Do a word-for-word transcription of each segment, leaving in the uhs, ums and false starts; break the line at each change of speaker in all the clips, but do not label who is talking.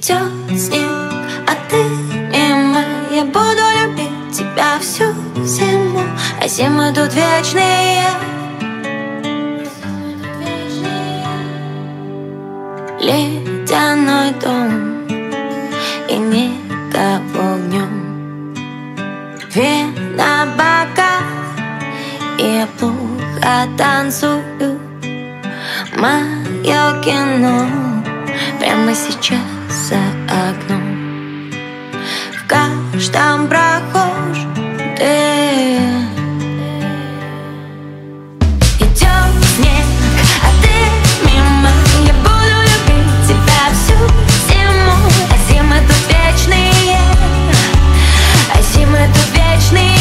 Идет снег, а ты мимо. Я буду любить тебя всю зиму, а зимы тут вечные. Ледяной дом и никого днем. Вина бока, и я плохо танцую. Мое кино прямо сейчас за окном. В каждом прохожем ты. Идет снег, а ты мимо. Я буду любить тебя всю зиму, а зимы тут вечные, а зимы тут вечные.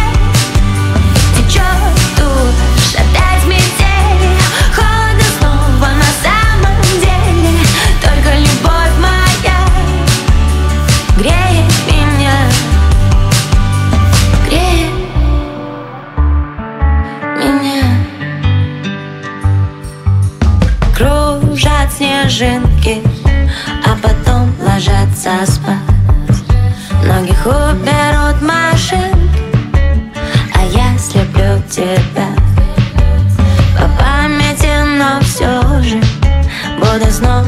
Течет тут опять метель, холодно снова на самом деле. Только любовь моя греет меня, греет меня. Кружат снежинки, а потом ложатся спать. Многих уберут машинки, а я слеплю тебя по памяти, но все же буду снова